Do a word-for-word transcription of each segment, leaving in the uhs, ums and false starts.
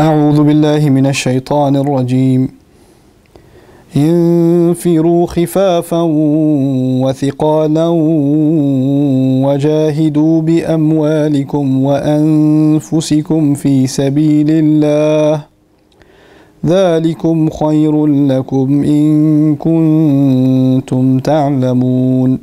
أعوذ بالله من الشيطان الرجيم انفروا خفافا وثقالا وجاهدوا بأموالكم وأنفسكم في سبيل الله ذلكم خير لكم إن كنتم تعلمون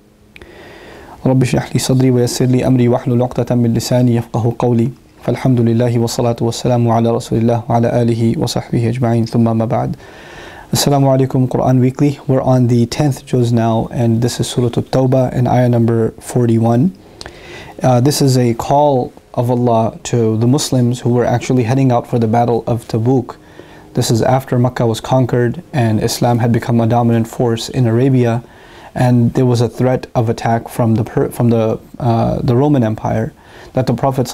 رب اشرح لي صدري ويسر لي أمري واحلل عقدة من لساني يفقهوا قولي فالحمد لله والصلاة والسلام على رسول الله وعلى آله وصحبه أجمعين ثم ما بعد. Assalamu alaikum, Quran Weekly. We're on the tenth juz now, and this is Surah At-Tawbah and ayah number forty-one. Uh, this is a call of Allah to the Muslims who were actually heading out for the battle of Tabuk. This is after Makkah was conquered and Islam had become a dominant force in Arabia, and there was a threat of attack from the from the uh, the Roman Empire, that the Prophet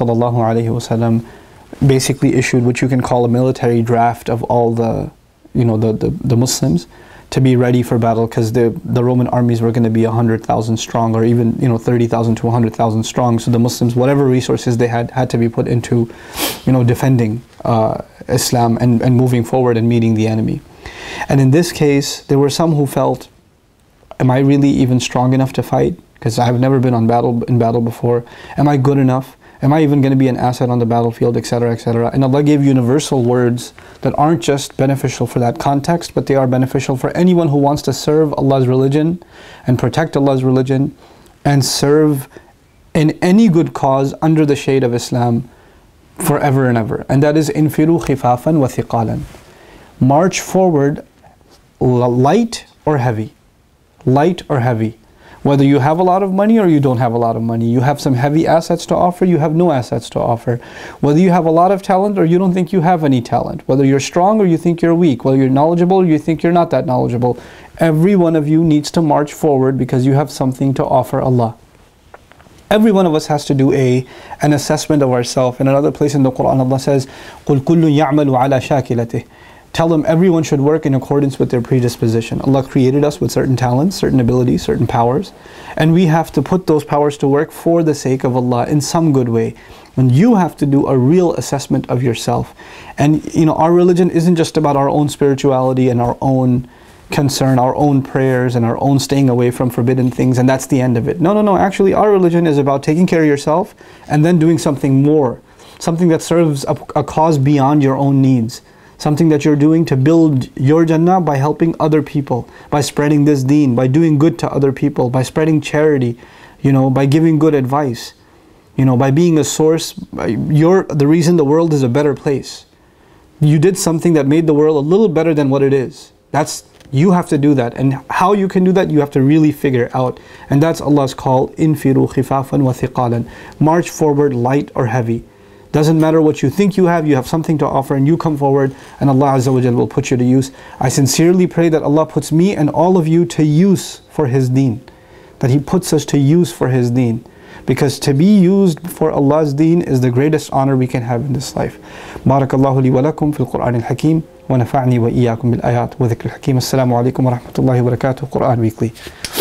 ﷺ basically issued what you can call a military draft of all the you know the, the, the Muslims to be ready for battle, because the, the Roman armies were going to be one hundred thousand strong, or even you know thirty thousand to one hundred thousand strong. So the Muslims, whatever resources they had, had to be put into you know defending uh, Islam and, and moving forward and meeting the enemy. And in this case, there were some who felt, am I really even strong enough to fight? Because I have never been on battle in battle before. Am I good enough? Am I even going to be an asset on the battlefield, et cetera, et cetera? And Allah gave universal words that aren't just beneficial for that context, but they are beneficial for anyone who wants to serve Allah's religion and protect Allah's religion and serve in any good cause under the shade of Islam forever and ever. And that is infiru khifafan wa thiqalan. March forward, light or heavy. Light or heavy. Whether you have a lot of money or you don't have a lot of money, you have some heavy assets to offer, you have no assets to offer. Whether you have a lot of talent or you don't think you have any talent. Whether you're strong or you think you're weak. Whether you're knowledgeable or you think you're not that knowledgeable. Every one of you needs to march forward because you have something to offer Allah. Every one of us has to do a an assessment of ourselves. In another place in the Quran, Allah says, قُلْ كُلٌّ يَعْمَلُ عَلَى شَاكِلَتِهِ. Tell them everyone should work in accordance with their predisposition. Allah created us with certain talents, certain abilities, certain powers, and we have to put those powers to work for the sake of Allah in some good way. And you have to do a real assessment of yourself. And you know, our religion isn't just about our own spirituality and our own concern, our own prayers and our own staying away from forbidden things, and that's the end of it. No, no, no. Actually, our religion is about taking care of yourself and then doing something more, something that serves a, a cause beyond your own needs. Something that you're doing to build your Jannah by helping other people, by spreading this deen, by doing good to other people, by spreading charity, you know, by giving good advice, you know, by being a source. You're the reason the world is a better place. You did something that made the world a little better than what it is. That's, you have to do that. And how you can do that, you have to really figure out. And that's Allah's call, infiru khifafan wa thiqalan. March forward, light or heavy. Doesn't matter what you think you have, you have something to offer and you come forward and Allah Azza wa Jal will put you to use. I sincerely pray that Allah puts me and all of you to use for His deen. That He puts us to use for His deen. Because to be used for Allah's deen is the greatest honor we can have in this life. Barakallahu li wa lakum fil Qur'an al-Hakim wa nafa'ni wa iyyakum bil ayat wa dhikr al-Hakim. Assalamu alaikum wa rahmatullahi wa barakatuh. Quran Weekly.